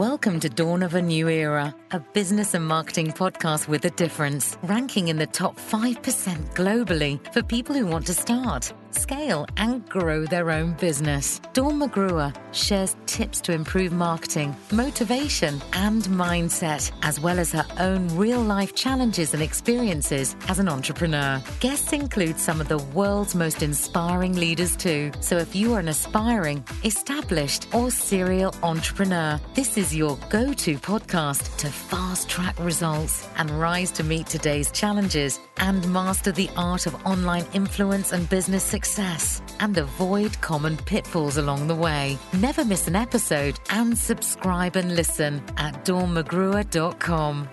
Welcome to Dawn of a New Era, a business and marketing podcast with a difference, ranking in the top 5% globally for people who want to start, scale, and grow their own business. Dawn McGruer shares tips to improve marketing, motivation, and mindset, as well as her own real-life challenges and experiences as an entrepreneur. Guests include some of the world's most inspiring leaders too. So if you are an aspiring, established, or serial entrepreneur, this is your go-to podcast to fast-track results and rise to meet today's challenges and master the art of online influence and business success and avoid common pitfalls along the way. Never miss an episode and subscribe and listen at dawnmcgruer.com.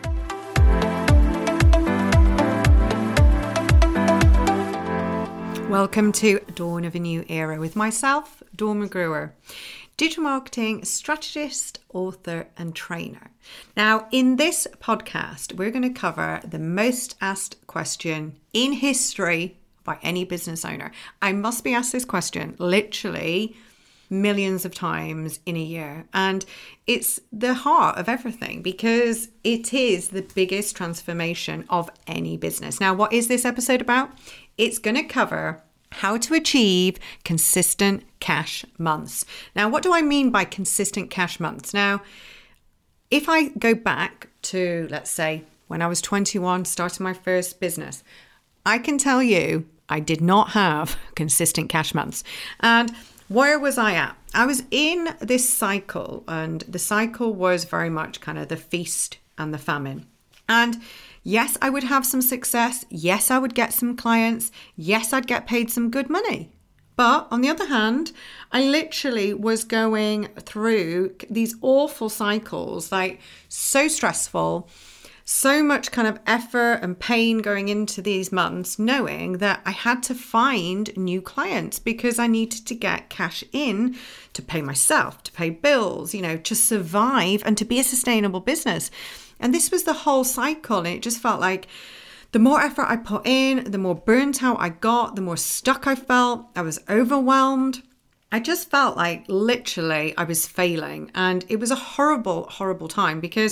Welcome to Dawn of a New Era with myself, Dawn McGruer, digital marketing strategist, author, and trainer. Now, in this podcast, we're going to cover the most asked question in history by any business owner. I must be asked this question literally millions of times in a year. And it's the heart of everything because it is the biggest transformation of any business. Now, what is this episode about? It's going to cover how to achieve consistent cash months. Now, what do I mean by consistent cash months? Now, if I go back to, let's say, when I was 21, starting my first business, I can tell you I did not have consistent cash months. And where was I at? I was in this cycle, and the cycle was very much kind of the feast and the famine. And yes, I would have some success. Yes, I would get some clients. Yes, I'd get paid some good money. But on the other hand, I literally was going through these awful cycles, like so stressful, so much kind of effort and pain going into these months, knowing that I had to find new clients because I needed to get cash in to pay myself, to pay bills, to survive and to be a sustainable business. And this was the whole cycle. And it just felt like the more effort I put in, the more burnt out I got, the more stuck I felt. I was overwhelmed. I just felt like literally I was failing. And it was a horrible, horrible time because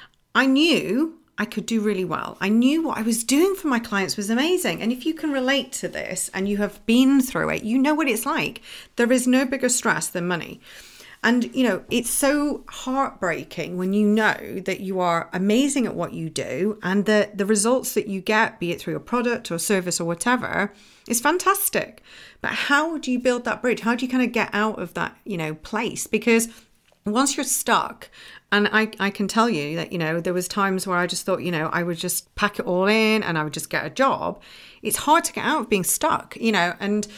I knew I could do really well. I knew what I was doing for my clients was amazing. And if you can relate to this and you have been through it, you know what it's like. There is no bigger stress than money. And, it's so heartbreaking when you know that you are amazing at what you do and the results that you get, be it through a product or service or whatever, is fantastic. But how do you build that bridge? How do you kind of get out of that, place? Because once you're stuck, and I can tell you that, there was times where I just thought, I would just pack it all in and I would just get a job. It's hard to get out of being stuck, and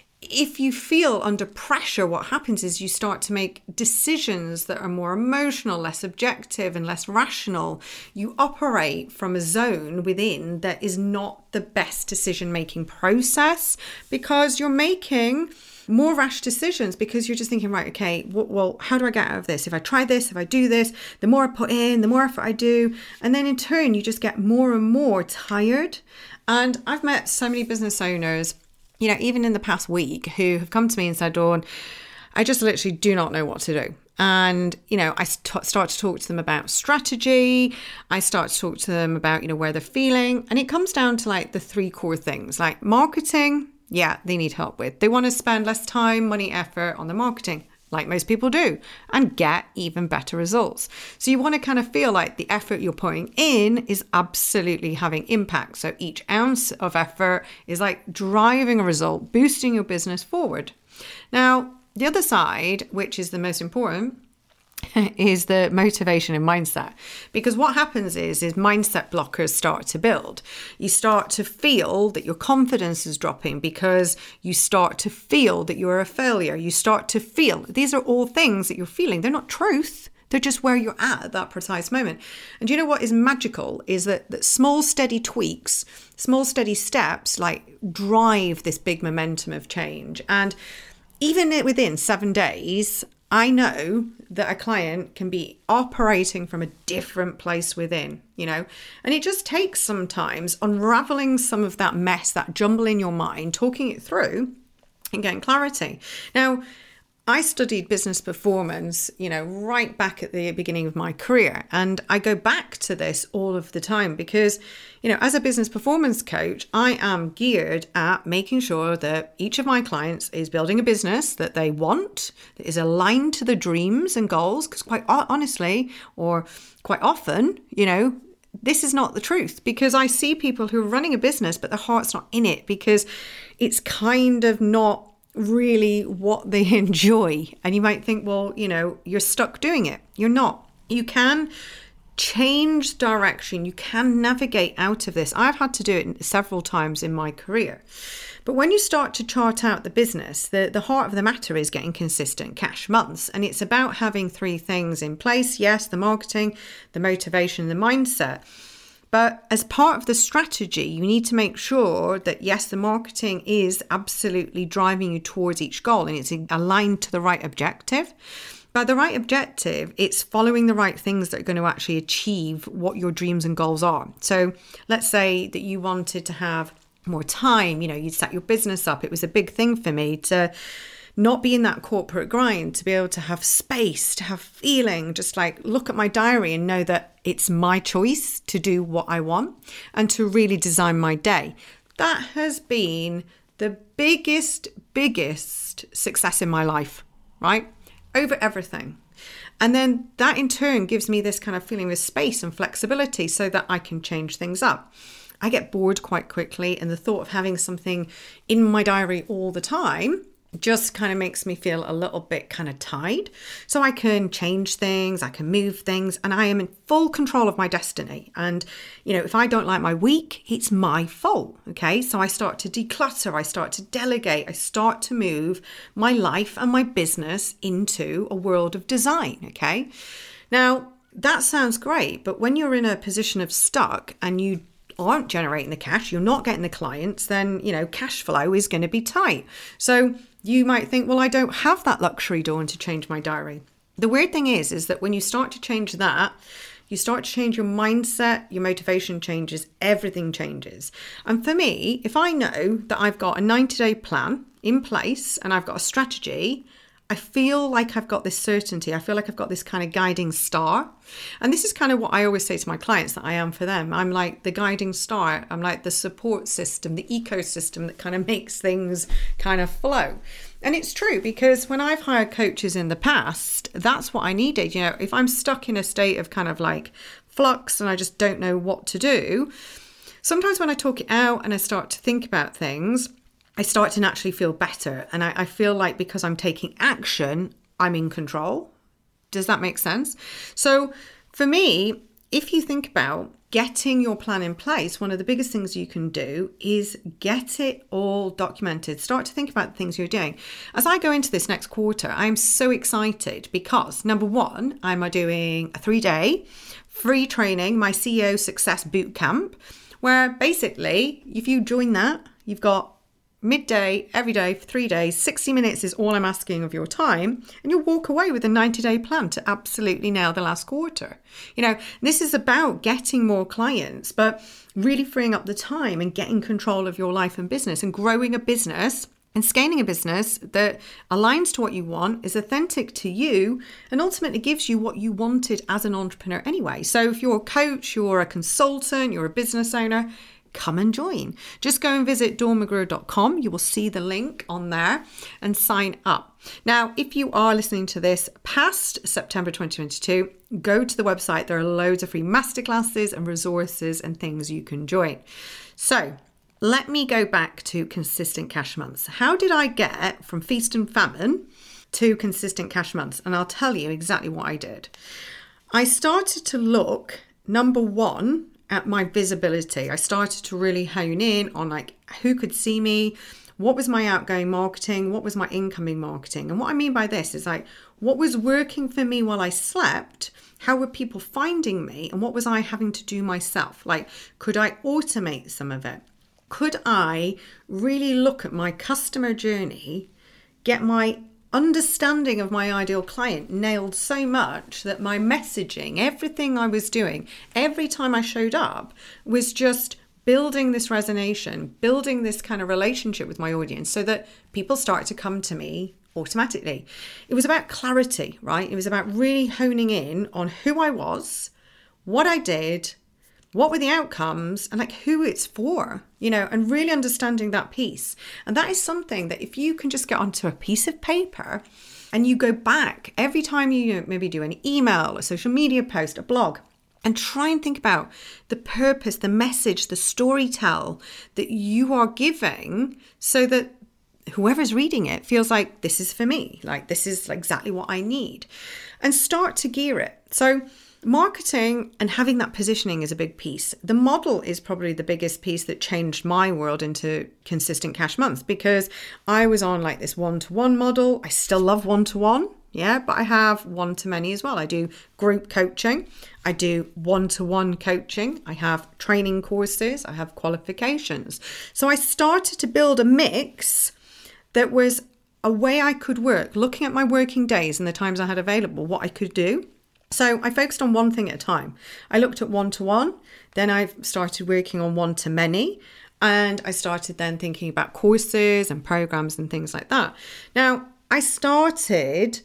if you feel under pressure, what happens is you start to make decisions that are more emotional, less objective, and less rational. You operate from a zone within that is not the best decision-making process because you're making more rash decisions because you're just thinking, right, okay, well, how do I get out of this? If I try this, if I do this, the more I put in, the more effort I do. And then in turn, you just get more and more tired. And I've met so many business owners, even in the past week, who have come to me and said, Dawn, I just literally do not know what to do. And, I start to talk to them about strategy. I start to talk to them about, where they're feeling. And it comes down to like the three core things, like marketing. Yeah, they need help with. They want to spend less time, money, effort on the marketing, like most people do, and get even better results. So you want to kind of feel like the effort you're putting in is absolutely having impact. So each ounce of effort is like driving a result, boosting your business forward. Now, the other side, which is the most important, is the motivation and mindset. Because what happens is mindset blockers start to build. You start to feel that your confidence is dropping because you start to feel that you're a failure. You start to feel, these are all things that you're feeling. They're not truth. They're just where you're at that precise moment. And you know what is magical is that small, steady tweaks, small, steady steps, like drive this big momentum of change. And even within 7 days, I know that a client can be operating from a different place within, and it just takes sometimes unraveling some of that mess, that jumble in your mind, talking it through and getting clarity. Now, I studied business performance, right back at the beginning of my career. And I go back to this all of the time because, as a business performance coach, I am geared at making sure that each of my clients is building a business that they want, that is aligned to the dreams and goals. Because quite honestly, or quite often, this is not the truth, because I see people who are running a business, but their heart's not in it because it's kind of not really what they enjoy. And you might think, well, you're stuck doing it. You're not. You can change direction. You can navigate out of this. I've had to do it several times in my career. But when you start to chart out the business, the heart of the matter is getting consistent cash months. And it's about having 3 things in place. Yes, the marketing, the motivation, the mindset. But as part of the strategy, you need to make sure that, yes, the marketing is absolutely driving you towards each goal and it's aligned to the right objective. By the right objective, it's following the right things that are going to actually achieve what your dreams and goals are. So let's say that you wanted to have more time, you set your business up. It was a big thing for me to not be in that corporate grind, to be able to have space, to have feeling, just like look at my diary and know that it's my choice to do what I want and to really design my day. That has been the biggest success in my life, right? Over everything. And then that in turn gives me this kind of feeling of space and flexibility so that I can change things up. I get bored quite quickly, and the thought of having something in my diary all the time just kind of makes me feel a little bit kind of tied. So I can change things, I can move things, and I am in full control of my destiny. And, if I don't like my week, it's my fault. Okay. So I start to declutter, I start to delegate, I start to move my life and my business into a world of design. Okay. Now that sounds great, but when you're in a position of stuck and you aren't generating the cash, you're not getting the clients, then, cash flow is going to be tight. So you might think, well, I don't have that luxury, Dawn, to change my diary. The weird thing is that when you start to change that, you start to change your mindset, your motivation changes, everything changes. And for me, if I know that I've got a 90-day plan in place and I've got a strategy, I feel like I've got this certainty. I feel like I've got this kind of guiding star. And this is kind of what I always say to my clients that I am for them. I'm like the guiding star. I'm like the support system, the ecosystem that kind of makes things kind of flow. And it's true, because when I've hired coaches in the past, that's what I needed. If I'm stuck in a state of kind of like flux and I just don't know what to do, sometimes when I talk it out and I start to think about things, I start to naturally feel better. And I feel like because I'm taking action, I'm in control. Does that make sense? So for me, if you think about getting your plan in place, one of the biggest things you can do is get it all documented. Start to think about the things you're doing. As I go into this next quarter, I'm so excited because number one, I'm doing a 3-day free training, my CEO Success Bootcamp, where basically if you join that, you've got midday, every day for 3 days, 60 minutes is all I'm asking of your time. And you'll walk away with a 90-day plan to absolutely nail the last quarter. This is about getting more clients, but really freeing up the time and getting control of your life and business and growing a business and scaling a business that aligns to what you want, is authentic to you, and ultimately gives you what you wanted as an entrepreneur anyway. So if you're a coach, you're a consultant, you're a business owner, come and join. Just go and visit dawnmcgrewer.com. You will see the link on there and sign up. Now, if you are listening to this past September 2022, go to the website. There are loads of free masterclasses and resources and things you can join. So let me go back to consistent cash months. How did I get from feast and famine to consistent cash months? And I'll tell you exactly what I did. I started to look, number one, at my visibility. I started to really hone in on like who could see me, what was my outgoing marketing, what was my incoming marketing. And what I mean by this is like what was working for me while I slept, how were people finding me, and what was I having to do myself? Like, could I automate some of it? Could I really look at my customer journey, get my understanding of my ideal client nailed so much that my messaging, everything I was doing, every time I showed up was just building this resonation, building this kind of relationship with my audience so that people start to come to me automatically. It was about clarity, right? It was about really honing in on who I was, what I did, what were the outcomes, and like who it's for, and really understanding that piece. And that is something that if you can just get onto a piece of paper and you go back every time you maybe do an email, a social media post, a blog, and try and think about the purpose, the message, the storytell that you are giving, so that whoever's reading it feels like this is for me, like this is exactly what I need, and start to gear it. So marketing and having that positioning is a big piece. The model is probably the biggest piece that changed my world into consistent cash months, because I was on like this one-to-one model. I still love one-to-one. Yeah, but I have one-to-many as well. I do group coaching. I do one-to-one coaching. I have training courses. I have qualifications. So I started to build a mix that was a way I could work, looking at my working days and the times I had available, what I could do. So I focused on one thing at a time. I looked at one-to-one, then I started working on one-to-many, and I started then thinking about courses and programs and things like that. Now, I started,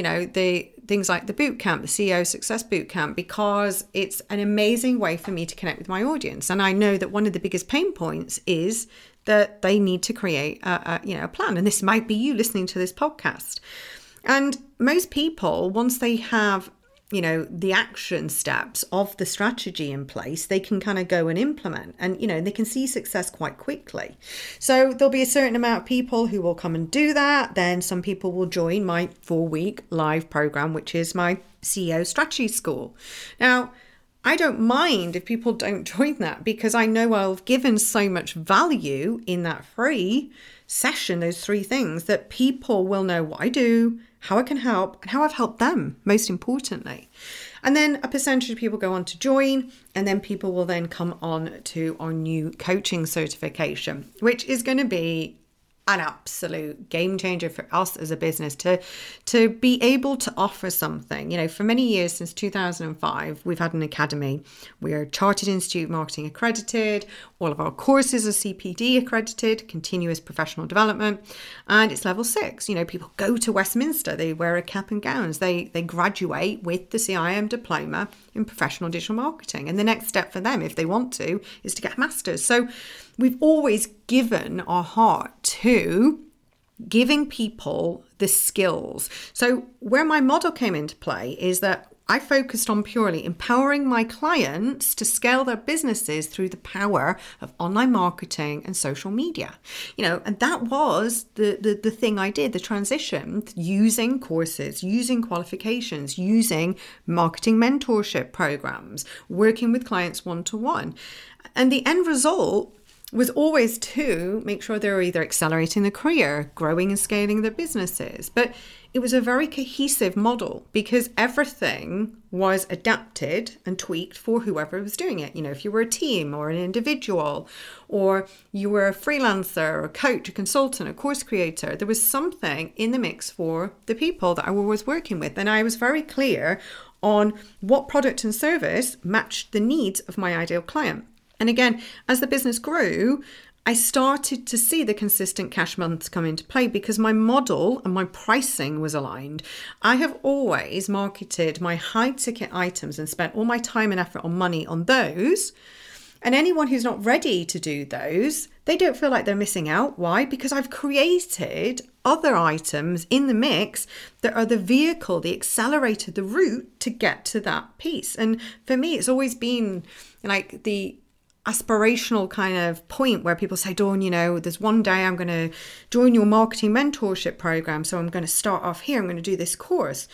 the things like the bootcamp, the CEO Success Bootcamp, because it's an amazing way for me to connect with my audience. And I know that one of the biggest pain points is that they need to create a plan. And this might be you listening to this podcast. And most people, once they have the action steps of the strategy in place, they can kind of go and implement, and they can see success quite quickly. So there'll be a certain amount of people who will come and do that. Then some people will join my 4-week live program, which is my CEO strategy school. Now, I don't mind if people don't join that, because I know I've given so much value in that free session, those 3 things, that people will know what I do, how I can help, and how I've helped them, most importantly. And then a percentage of people go on to join, and then people will then come on to our new coaching certification, which is going to be an absolute game changer for us as a business to be able to offer something. For many years, since 2005, we've had an academy. We are Chartered Institute Marketing accredited. All of our courses are CPD accredited, continuous professional development, and it's level 6. People go to Westminster, they wear a cap and gowns, they graduate with the CIM diploma in professional digital marketing. And the next step for them, if they want to, is to get a master's. So we've always given our heart to giving people the skills. So where my model came into play is that I focused on purely empowering my clients to scale their businesses through the power of online marketing and social media. And that was the thing I did, the transition, using courses, using qualifications, using marketing mentorship programs, working with clients one-to-one. And the end result was always to make sure they're either accelerating their career, growing and scaling their businesses. But it was a very cohesive model, because everything was adapted and tweaked for whoever was doing it. If you were a team or an individual, or you were a freelancer, or a coach, a consultant, a course creator, there was something in the mix for the people that I was working with. And I was very clear on what product and service matched the needs of my ideal client. And again, as the business grew, I started to see the consistent cash months come into play, because my model and my pricing was aligned. I have always marketed my high ticket items and spent all my time and effort on money on those. And anyone who's not ready to do those, they don't feel like they're missing out. Why? Because I've created other items in the mix that are the vehicle, the accelerator, the route to get to that piece. And for me, it's always been like the aspirational kind of point where people say, Dawn, there's one day I'm going to join your marketing mentorship program. So I'm going to start off here. I'm going to do this course.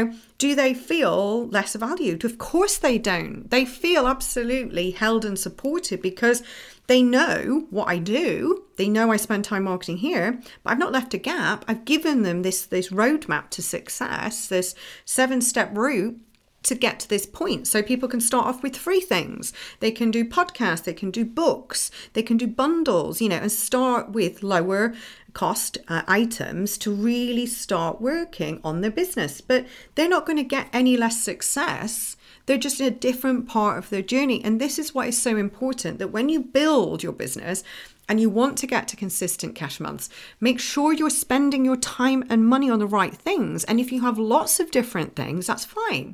Do they feel less valued? Of course they don't. They feel absolutely held and supported, because they know what I do. They know I spend time marketing here, but I've not left a gap. I've given them this roadmap to success, this 7-step route to get to this point. So people can start off with free things. They can do podcasts, they can do books, they can do bundles, and start with lower cost items to really start working on their business. But they're not going to get any less success They're just in a different part of their journey. And this is why it's so important that when you build your business and you want to get to consistent cash months, make sure you're spending your time and money on the right things. And if you have lots of different things, that's fine.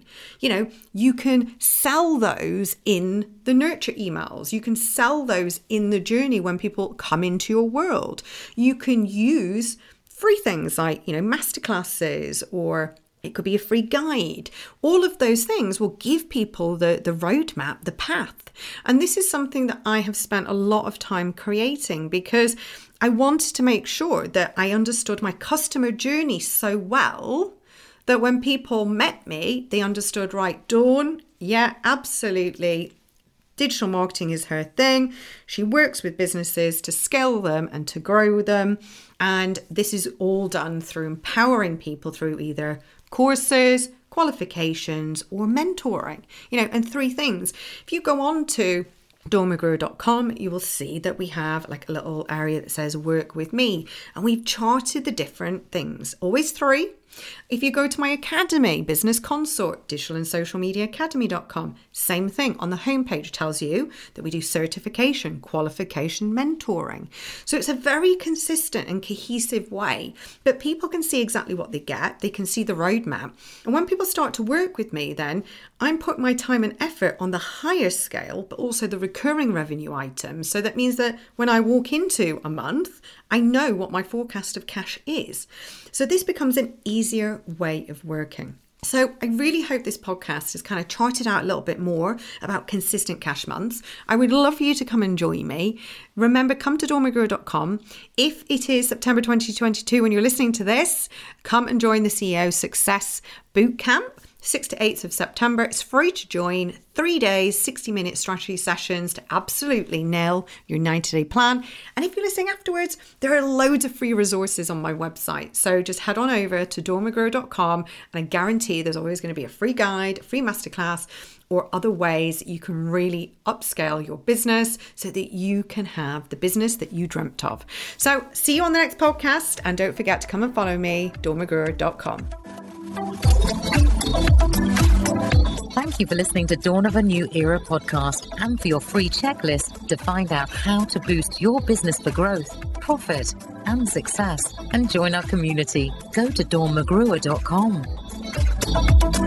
You can sell those in the nurture emails. You can sell those in the journey when people come into your world. You can use free things like, masterclasses, or it could be a free guide. All of those things will give people the roadmap, the path. And this is something that I have spent a lot of time creating because I wanted to make sure that I understood my customer journey so well that when people met me, they understood, right, Dawn, yeah, absolutely. Digital marketing is her thing. She works with businesses to scale them and to grow them. And this is all done through empowering people through either courses, qualifications, or mentoring. And three things. If you go on to dawnmcgruer.com, you will see that we have like a little area that says work with me, and we've charted the different things, always three. If you go to my academy, Business Consort, digital and social media academy.com, same thing. On the homepage tells you that we do certification, qualification, mentoring. So it's a very consistent and cohesive way, but people can see exactly what they get. They can see the roadmap. And when people start to work with me, then I'm putting my time and effort on the higher scale, but also the recurring revenue items. So that means that when I walk into a month, I know what my forecast of cash is. So this becomes an easier way of working. So I really hope this podcast has kind of charted out a little bit more about consistent cash months. I would love for you to come and join me. Remember, come to dawnmcgruer.com. If it is September 2022 when you're listening to this, come and join the CEO Success Bootcamp. 6th to 8th of September. It's free to join. 3 days, 60-minute strategy sessions to absolutely nail your 90-day plan. And if you're listening afterwards, there are loads of free resources on my website. So just head on over to dawnmcgruer.com, and I guarantee there's always going to be a free guide, a free masterclass, or other ways you can really upscale your business so that you can have the business that you dreamt of. So see you on the next podcast, and don't forget to come and follow me, dawnmcgruer.com. Thank you for listening to Dawn of a New Era podcast and for your free checklist to find out how to boost your business for growth, profit, and success. And join our community. Go to dawnmcgruer.com.